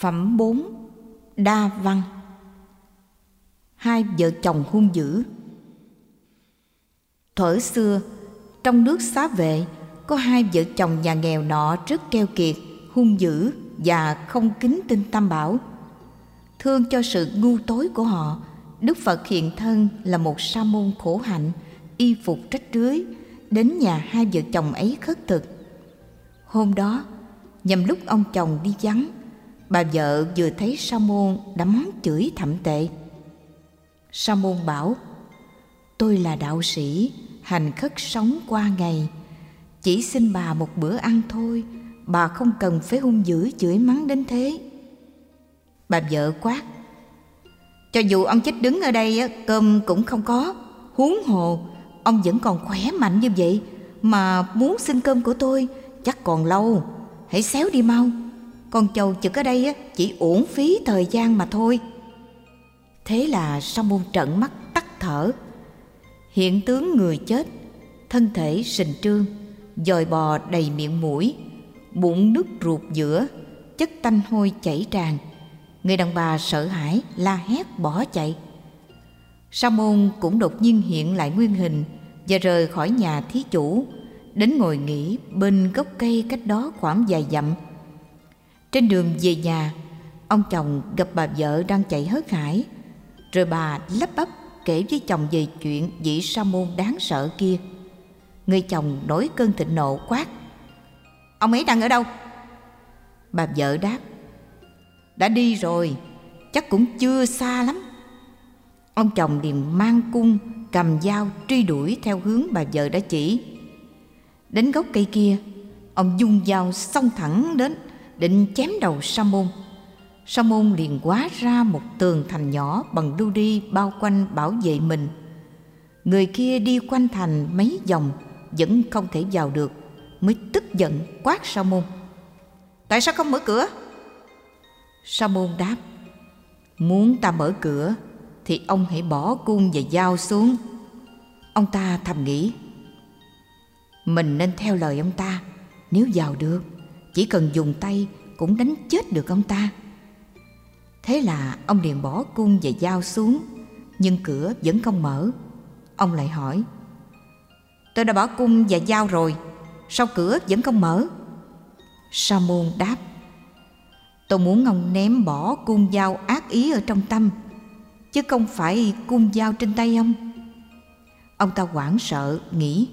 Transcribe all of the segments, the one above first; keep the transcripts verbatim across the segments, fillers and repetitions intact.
Phẩm bốn. Đa văn. Hai vợ chồng hung dữ. Thuở xưa, trong nước Xá Vệ có hai vợ chồng nhà nghèo nọ rất keo kiệt, hung dữ và không kính tin Tam Bảo. Thương cho sự ngu tối của họ, Đức Phật hiện thân là một sa môn khổ hạnh, y phục rách rưới, đến nhà hai vợ chồng ấy khất thực. Hôm đó, nhằm lúc ông chồng đi vắng, bà vợ vừa thấy sa môn đã mắng chửi thậm tệ. Sa môn bảo: "Tôi là đạo sĩ, hành khất sống qua ngày, chỉ xin bà một bữa ăn thôi, bà không cần phải hung dữ chửi mắng đến thế." Bà vợ quát: "Cho dù ông chết đứng ở đây, cơm cũng không có, huống hồ ông vẫn còn khỏe mạnh như vậy mà muốn xin cơm của tôi chắc còn lâu, hãy xéo đi mau. Con trâu chực ở đây chỉ uổng phí thời gian mà thôi." Thế là sa môn trợn mắt tắt thở. Hiện tướng người chết, thân thể sình trương, dòi bò đầy miệng mũi, bụng nứt ruột giữa, chất tanh hôi chảy tràn. Người đàn bà sợ hãi la hét bỏ chạy. Sa môn cũng đột nhiên hiện lại nguyên hình và rời khỏi nhà thí chủ, đến ngồi nghỉ bên gốc cây cách đó khoảng vài dặm. Trên đường về nhà, ông chồng gặp bà vợ đang chạy hớt hải, rồi bà lắp bắp kể với chồng về chuyện vị sa môn đáng sợ kia. Người chồng nổi cơn thịnh nộ quát: "Ông ấy đang ở đâu?" Bà vợ đáp: "Đã đi rồi, chắc cũng chưa xa lắm." Ông chồng liền mang cung cầm dao truy đuổi theo hướng bà vợ đã chỉ. Đến gốc cây kia, ông dung dao xông thẳng đến, định chém đầu sa môn. Sa môn liền hóa ra một tường thành nhỏ bằng lưu ly bao quanh bảo vệ mình. Người kia đi quanh thành mấy vòng vẫn không thể vào được, mới tức giận quát sa môn: "Tại sao không mở cửa?" Sa môn đáp: "Muốn ta mở cửa thì ông hãy bỏ cung và dao xuống." Ông ta thầm nghĩ: mình nên theo lời ông ta, nếu vào được chỉ cần dùng tay cũng đánh chết được ông ta. Thế là ông liền bỏ cung và dao xuống, nhưng cửa vẫn không mở. Ông lại hỏi: "Tôi đã bỏ cung và dao rồi, sao cửa vẫn không mở?" Sa môn đáp: "Tôi muốn ông ném bỏ cung dao ác ý ở trong tâm, chứ không phải cung dao trên tay ông." Ông ta hoảng sợ nghĩ: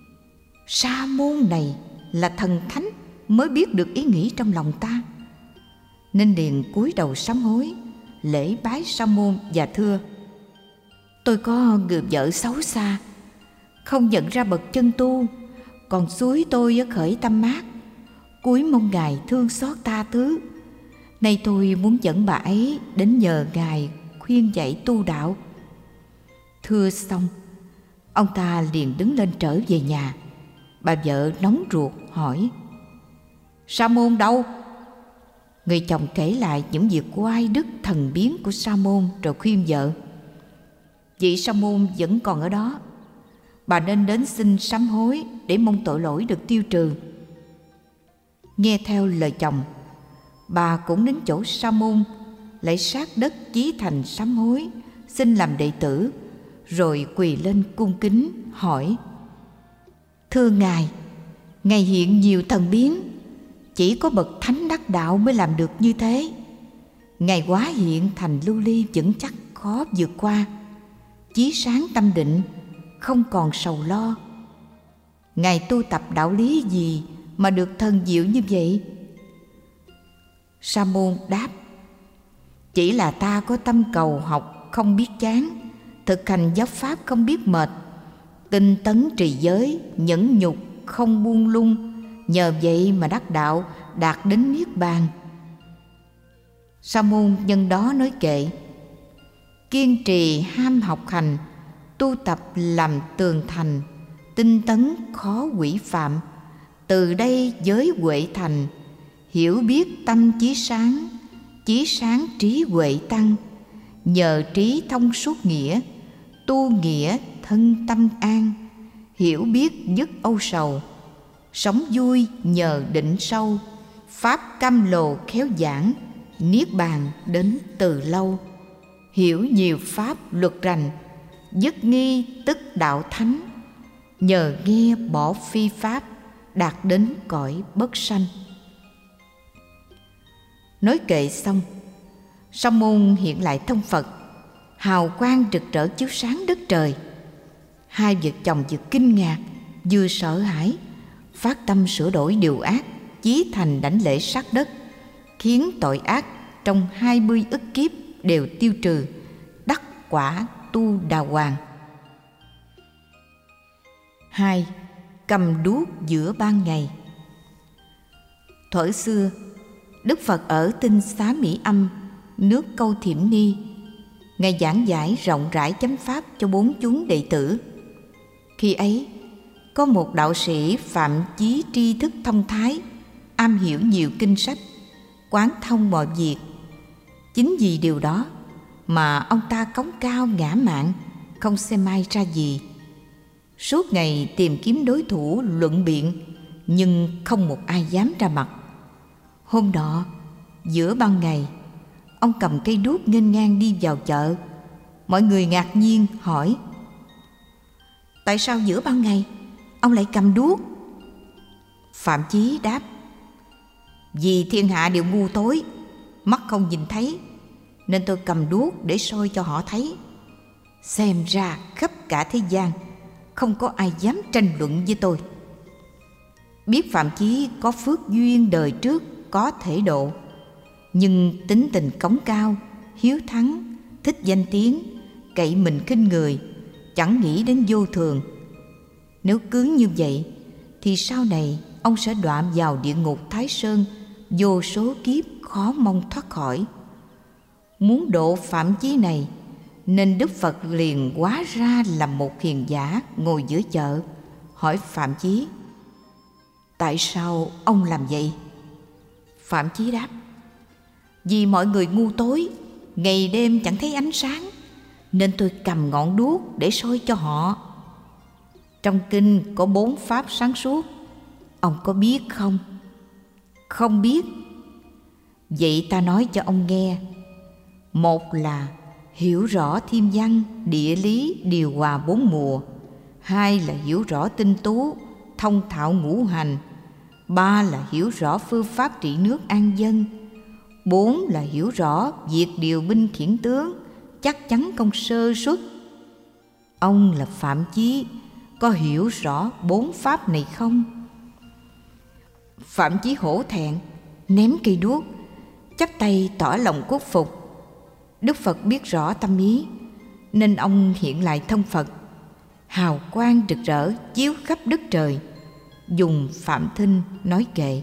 sa môn này là thần thánh mới biết được ý nghĩ trong lòng ta, nên liền cúi đầu sám hối, lễ bái sa môn và thưa: "Tôi có người vợ xấu xa, không nhận ra bậc chân tu, còn xúi tôi khởi tâm mát, cúi mong Ngài thương xót tha thứ. Nay tôi muốn dẫn bà ấy đến nhờ Ngài khuyên dạy tu đạo." Thưa xong, ông ta liền đứng lên trở về nhà. Bà vợ nóng ruột hỏi: "Sa môn đâu?" Người chồng kể lại những việc oai đức thần biến của sa môn, rồi khuyên vợ: "Vị sa môn vẫn còn ở đó, bà nên đến xin sám hối để mong tội lỗi được tiêu trừ." Nghe theo lời chồng, bà cũng đến chỗ sa môn, lạy sát đất chí thành sám hối, xin làm đệ tử, rồi quỳ lên cung kính hỏi: "Thưa Ngài, Ngài hiện nhiều thần biến, chỉ có bậc thánh đắc đạo mới làm được như thế. Ngài hóa hiện thành lưu ly vững chắc khó vượt qua, chí sáng tâm định, không còn sầu lo. Ngài tu tập đạo lý gì mà được thần diệu như vậy?" Sa môn đáp: "Chỉ là ta có tâm cầu học không biết chán, thực hành giáo pháp không biết mệt, tinh tấn trì giới, nhẫn nhục không buông lung, nhờ vậy mà đắc đạo, đạt đến niết bàn." Sa môn nhân đó nói kệ: "Kiên trì ham học hành, tu tập làm tường thành, tinh tấn khó quỷ phạm, từ đây giới huệ thành, hiểu biết tâm chí sáng, chí sáng trí huệ tăng, nhờ trí thông suốt nghĩa, tu nghĩa thân tâm an, hiểu biết dứt âu sầu, sống vui nhờ định sâu, pháp cam lồ khéo giảng, niết bàn đến từ lâu, hiểu nhiều pháp luật rành, dứt nghi tức đạo thánh, nhờ nghe bỏ phi pháp, đạt đến cõi bất sanh. Nói kệ xong, Sa môn hiện lại thông Phật, hào quang rực rỡ chiếu sáng đất trời. Hai vợ chồng vừa kinh ngạc vừa sợ hãi, phát tâm sửa đổi điều ác, chí thành đảnh lễ sát đất, khiến tội ác trong hai mươi ức kiếp đều tiêu trừ, đắc quả tu đà hoàng. Hai, cầm đuốc giữa ban ngày. Thuở xưa, Đức Phật ở Tinh Xá Mỹ Âm, nước Câu Thiểm Ni, Ngài giảng giải rộng rãi chánh pháp cho bốn chúng đệ tử. Khi ấy, có một đạo sĩ phạm chí tri thức thông thái, am hiểu nhiều kinh sách, quán thông mọi việc. Chính vì điều đó mà ông ta cống cao ngã mạn, không xem ai ra gì. Suốt ngày tìm kiếm đối thủ luận biện, nhưng không một ai dám ra mặt. Hôm nọ, giữa ban ngày, ông cầm cây đuốc nghênh ngang đi vào chợ. Mọi người ngạc nhiên hỏi: tại sao giữa ban ngày ông lại cầm đuốc? Phạm Chí đáp: vì thiên hạ đều ngu tối, mắt không nhìn thấy, nên tôi cầm đuốc để soi cho họ thấy. Xem ra khắp cả thế gian không có ai dám tranh luận với tôi. Biết Phạm Chí có phước duyên đời trước có thể độ, nhưng tính tình cống cao, hiếu thắng, thích danh tiếng, cậy mình khinh người, chẳng nghĩ đến vô thường. Nếu cứ như vậy thì sau này ông sẽ đọa vào địa ngục Thái Sơn vô số kiếp khó mong thoát khỏi. Muốn độ Phạm Chí này, nên Đức Phật liền hóa ra là một hiền giả ngồi giữa chợ, hỏi Phạm Chí: tại sao ông làm vậy? Phạm Chí đáp: vì mọi người ngu tối, ngày đêm chẳng thấy ánh sáng, nên tôi cầm ngọn đuốc để soi cho họ. Trong kinh có bốn pháp sáng suốt, ông có biết không? Không biết. Vậy ta nói cho ông nghe. Một là hiểu rõ thiên văn, địa lý, điều hòa bốn mùa. Hai là hiểu rõ tinh tú, thông thạo ngũ hành. Ba là hiểu rõ phương pháp trị nước an dân. Bốn là hiểu rõ việc điều binh khiển tướng, chắc chắn không sơ suất. Ông là Phạm Chí, có hiểu rõ bốn pháp này không? Phạm Chí hổ thẹn, ném cây đuốc, chắp tay tỏ lòng khuất phục. Đức Phật biết rõ tâm ý, nên ông hiện lại thông Phật, hào quang rực rỡ chiếu khắp đất trời, dùng Phạm Thinh nói kệ: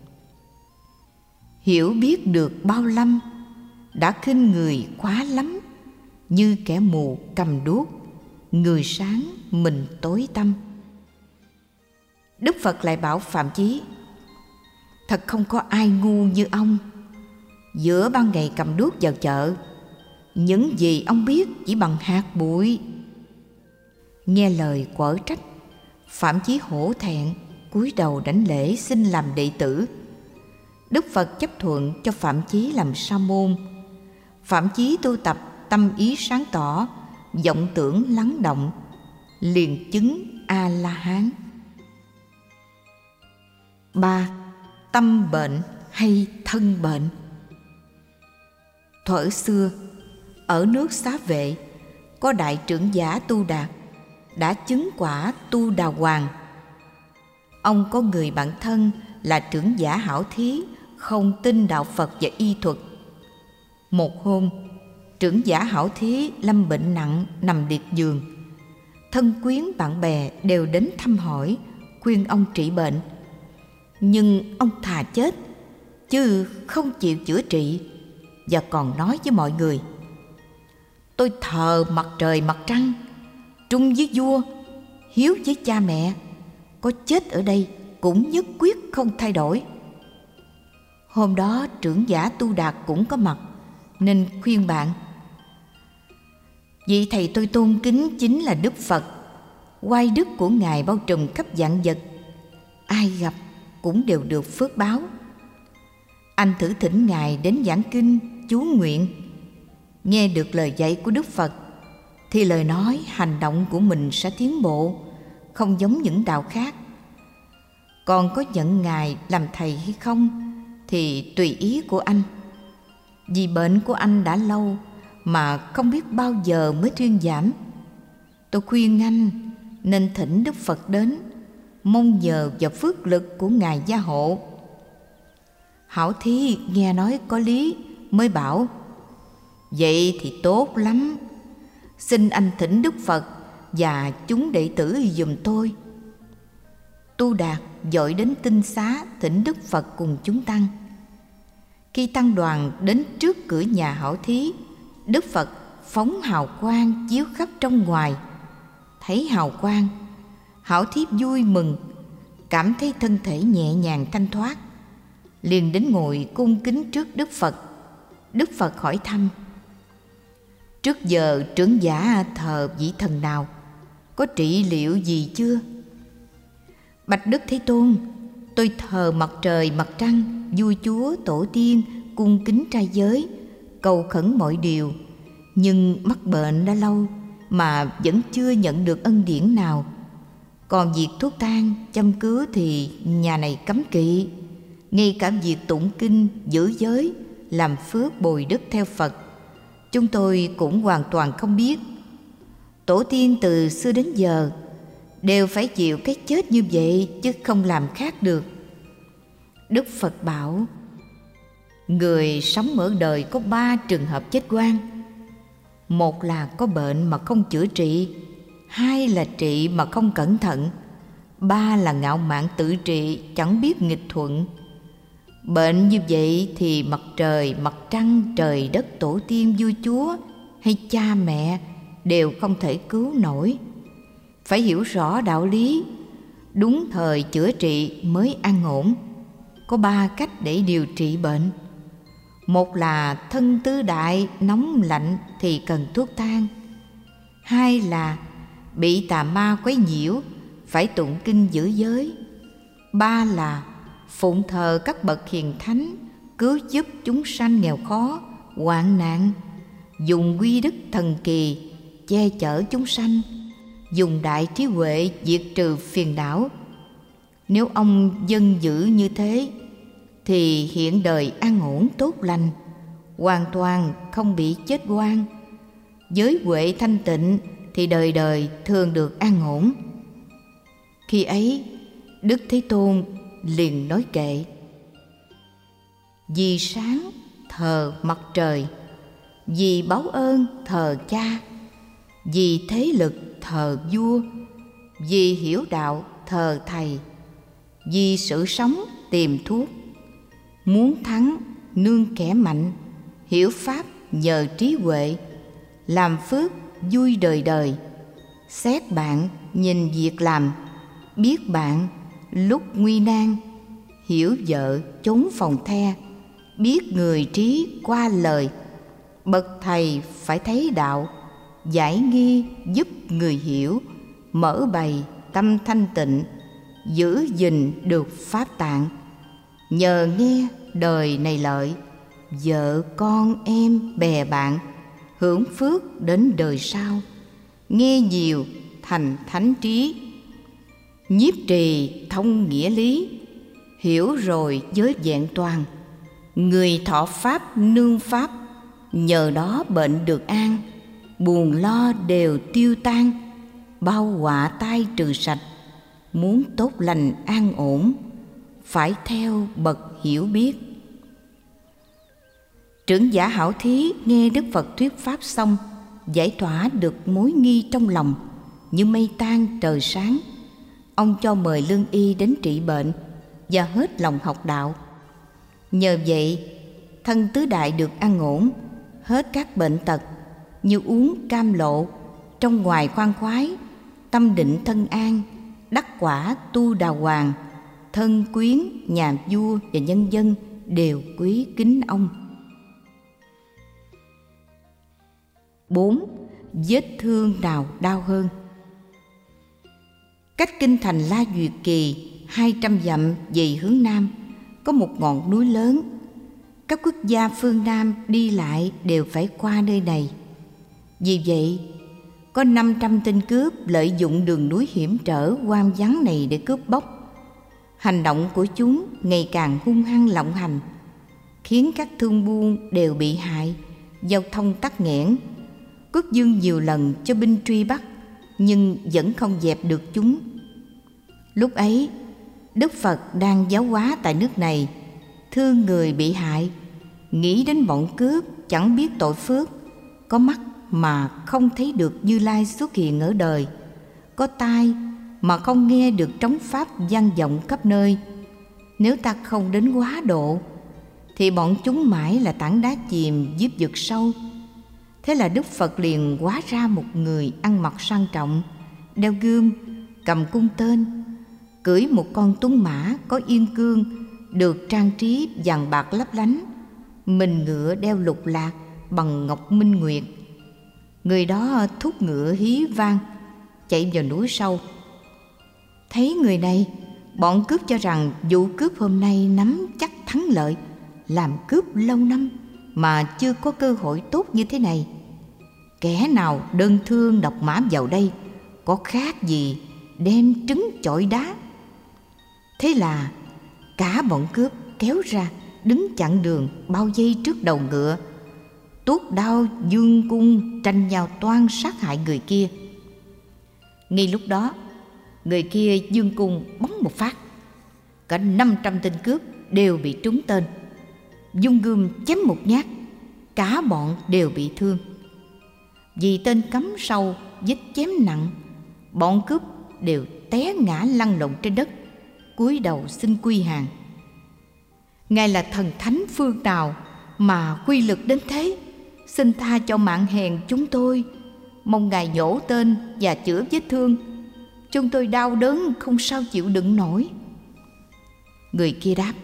hiểu biết được bao lâm, đã khinh người quá lắm, như kẻ mù cầm đuốc, người sáng mình tối tăm. Đức Phật lại bảo Phạm Chí: thật không có ai ngu như ông. Giữa ban ngày cầm đuốc vào chợ, những gì ông biết chỉ bằng hạt bụi. Nghe lời quở trách, Phạm Chí hổ thẹn, cúi đầu đảnh lễ xin làm đệ tử. Đức Phật chấp thuận cho Phạm Chí làm sa môn. Phạm Chí tu tập tâm ý sáng tỏ, vọng tưởng lắng động, liền chứng A La Hán. Ba, tâm bệnh hay thân bệnh. Thuở xưa, ở nước Xá Vệ, có đại trưởng giả Tu Đạt đã chứng quả Tu Đà Hoàng. Ông có người bạn thân là trưởng giả Hảo Thí, không tin đạo Phật và y thuật. Một hôm, trưởng giả Hảo Thí lâm bệnh nặng, nằm liệt giường. Thân quyến bạn bè đều đến thăm hỏi, khuyên ông trị bệnh. Nhưng ông thà chết, chứ không chịu chữa trị, và còn nói với mọi người: tôi thờ mặt trời mặt trăng, trung với vua, hiếu với cha mẹ, có chết ở đây cũng nhất quyết không thay đổi. Hôm đó trưởng giả Tu Đạt cũng có mặt, nên khuyên bạn: vị thầy tôi tôn kính chính là Đức Phật, oai đức của Ngài bao trùm khắp vạn vật, ai gặp cũng đều được phước báo. Anh thử thỉnh Ngài đến giảng kinh, chú nguyện. Nghe được lời dạy của Đức Phật thì lời nói, hành động của mình sẽ tiến bộ, không giống những đạo khác. Còn có nhận Ngài làm thầy hay không thì tùy ý của anh. Vì bệnh của anh đã lâu mà không biết bao giờ mới thuyên giảm. Tôi khuyên anh nên thỉnh Đức Phật đến, mong nhờ vào phước lực của Ngài gia hộ. Hảo Thí nghe nói có lý mới bảo: vậy thì tốt lắm, xin anh thỉnh Đức Phật và chúng đệ tử giùm tôi. Tu Đạt vội đến tinh xá thỉnh Đức Phật cùng chúng tăng. Khi tăng đoàn đến trước cửa nhà Hảo Thí, Đức Phật phóng hào quang chiếu khắp trong ngoài. Thấy hào quang, Hảo Thí vui mừng, cảm thấy thân thể nhẹ nhàng thanh thoát, liền đến ngồi cung kính trước Đức Phật. Đức Phật hỏi thăm: trước giờ trưởng giả thờ vị thần nào, có trị liệu gì chưa? Bạch Đức Thế Tôn, tôi thờ mặt trời mặt trăng, vua chúa tổ tiên, cung kính trai giới, cầu khẩn mọi điều, nhưng mắc bệnh đã lâu mà vẫn chưa nhận được ân điển nào. Còn việc thuốc thang châm cứu thì nhà này cấm kỵ. Ngay cả việc tụng kinh, giữ giới, làm phước bồi đức theo Phật, chúng tôi cũng hoàn toàn không biết. Tổ tiên từ xưa đến giờ đều phải chịu cái chết như vậy, chứ không làm khác được. Đức Phật bảo: người sống ở đời có ba trường hợp chết oan. Một là có bệnh mà không chữa trị, hai là trị mà không cẩn thận, ba là ngạo mạn tự trị, chẳng biết nghịch thuận. Bệnh như vậy thì mặt trời, mặt trăng, trời đất, tổ tiên, vua chúa hay cha mẹ đều không thể cứu nổi. Phải hiểu rõ đạo lý, đúng thời chữa trị mới an ổn. Có ba cách để điều trị bệnh. Một là thân tứ đại, nóng lạnh thì cần thuốc thang. Hai là bị tà ma quấy nhiễu, phải tụng kinh giữ giới. Ba là phụng thờ các bậc hiền thánh, cứu giúp chúng sanh nghèo khó, hoạn nạn, dùng quy đức thần kỳ che chở chúng sanh, dùng đại trí huệ diệt trừ phiền não. Nếu ông dân giữ như thế thì hiện đời an ổn tốt lành, hoàn toàn không bị chết oan. Giới huệ thanh tịnh thì đời đời thường được an ổn. Khi ấy Đức Thế Tôn liền nói kệ: vì sáng thờ mặt trời, vì báo ơn thờ cha, vì thế lực thờ vua, vì hiểu đạo thờ thầy, vì sự sống tìm thuốc. Muốn thắng nương kẻ mạnh, hiểu pháp nhờ trí huệ, làm phước vui đời đời. Xét bạn nhìn việc làm, biết bạn lúc nguy nan, hiểu vợ trốn phòng the, biết người trí qua lời. Bậc thầy phải thấy đạo, giải nghi giúp người hiểu, mở bày tâm thanh tịnh, giữ gìn được pháp tạng. Nhờ nghe đời này lợi, vợ con em bè bạn, hưởng phước đến đời sau. Nghe nhiều thành thánh trí, nhiếp trì thông nghĩa lý, hiểu rồi giới vẹn toàn. Người thọ pháp nương pháp, nhờ đó bệnh được an, buồn lo đều tiêu tan, bao họa tai trừ sạch. Muốn tốt lành an ổn, phải theo bậc hiểu biết. Trưởng giả Hảo Thí nghe Đức Phật thuyết pháp xong, giải tỏa được mối nghi trong lòng, như mây tan trời sáng. Ông cho mời lương y đến trị bệnh và hết lòng học đạo. Nhờ vậy thân tứ đại được an ổn, hết các bệnh tật, như uống cam lộ, trong ngoài khoan khoái, tâm định thân an, đắc quả tu đào hoàng. Thân quyến, nhà vua và nhân dân đều quý kính ông. Bốn. Vết thương nào đau hơn? Cách kinh thành La Duyệt Kỳ hai trăm dặm về hướng nam có một ngọn núi lớn. Các quốc gia phương Nam đi lại đều phải qua nơi này. Vì vậy, có năm trăm tên cướp lợi dụng đường núi hiểm trở hoang vắng này để cướp bóc. Hành động của chúng ngày càng hung hăng lộng hành, khiến các thương buôn đều bị hại, giao thông tắc nghẽn. Quốc vương nhiều lần cho binh truy bắt, nhưng vẫn không dẹp được chúng. Lúc ấy, Đức Phật đang giáo hóa tại nước này, thương người bị hại, nghĩ đến bọn cướp chẳng biết tội phước, có mắt mà không thấy được Như Lai xuất hiện ở đời, có tai mà không nghe được trống pháp vang vọng khắp nơi. Nếu ta không đến quá độ, thì bọn chúng mãi là tảng đá chìm dưới vực sâu. Thế là Đức Phật liền hóa ra một người ăn mặc sang trọng, đeo gươm, cầm cung tên, cưỡi một con tuấn mã có yên cương, được trang trí vàng bạc lấp lánh, mình ngựa đeo lục lạc bằng ngọc minh nguyệt. Người đó thúc ngựa hí vang, chạy vào núi sâu. Thấy người này, bọn cướp cho rằng vụ cướp hôm nay nắm chắc thắng lợi, làm cướp lâu năm mà chưa có cơ hội tốt như thế này. Kẻ nào đơn thương độc mã vào đây, có khác gì đem trứng chọi đá. Thế là cả bọn cướp kéo ra, đứng chặn đường, bao vây trước đầu ngựa, tuốt đao dương cung tranh nhau toan sát hại người kia. Ngay lúc đó, người kia dương cung bắn một phát, cả năm trăm tên cướp đều bị trúng tên. Dung gươm chém một nhát, cả bọn đều bị thương. Vì tên cắm sâu vết chém nặng, bọn cướp đều té ngã lăn lộn trên đất, cúi đầu xin quy hàng. Ngài là thần thánh phương nào mà quy lực đến thế? Xin tha cho mạng hèn chúng tôi, mong Ngài nhổ tên và chữa vết thương. Chúng tôi đau đớn không sao chịu đựng nổi. Người kia đáp: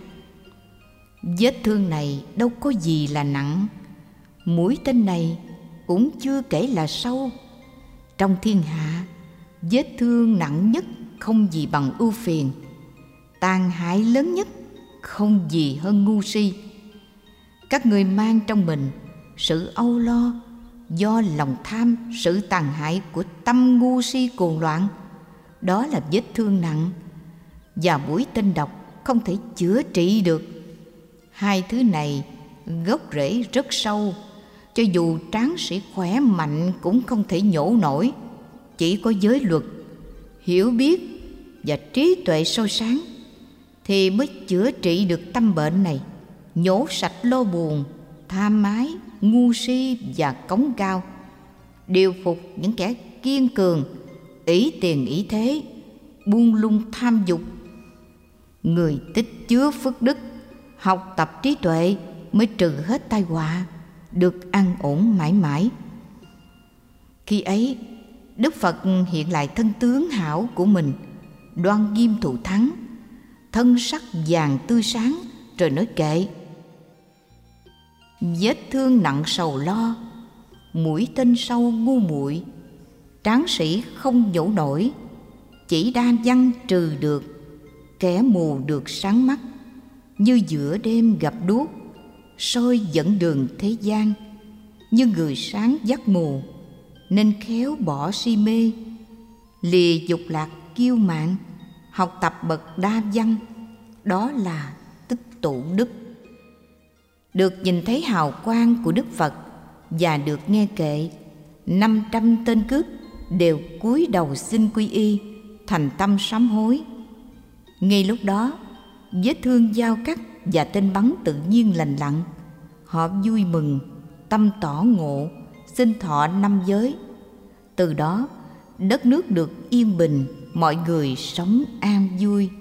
vết thương này đâu có gì là nặng, mũi tên này cũng chưa kể là sâu. Trong thiên hạ, vết thương nặng nhất không gì bằng ưu phiền, tàn hại lớn nhất không gì hơn ngu si. Các người mang trong mình sự âu lo do lòng tham, sự tàn hại của tâm ngu si cuồng loạn, đó là vết thương nặng, và mũi tên độc không thể chữa trị được. Hai thứ này gốc rễ rất sâu, cho dù tráng sĩ khỏe mạnh cũng không thể nhổ nổi. Chỉ có giới luật, hiểu biết và trí tuệ soi sáng thì mới chữa trị được tâm bệnh này, nhổ sạch lo buồn, tham ái, ngu si và cống cao, điều phục những kẻ kiên cường, ỷ tiền ỷ thế, buông lung tham dục. Người tích chứa phước đức, học tập trí tuệ mới trừ hết tai họa, được an ổn mãi mãi. Khi ấy, Đức Phật hiện lại thân tướng hảo của mình, đoan nghiêm thù thắng, thân sắc vàng tươi sáng, rồi nói kệ: vết thương nặng sầu lo, mũi tên sâu ngu muội, tráng sĩ không nhổ nổi, chỉ đa văn trừ được, kẻ mù được sáng mắt, như giữa đêm gặp đuốc, soi dẫn đường thế gian, như người sáng dắt mù, nên khéo bỏ si mê, lìa dục lạc kiêu mạn, học tập bậc đa văn, đó là tích tụ đức. Được nhìn thấy hào quang của Đức Phật và được nghe kệ, năm trăm tên cướp đều cúi đầu xin quy y, thành tâm sám hối. Ngay lúc đó, vết thương dao cắt và tên bắn tự nhiên lành lặn. Họ vui mừng, tâm tỏ ngộ, xin thọ năm giới. Từ đó, đất nước được yên bình, mọi người sống an vui.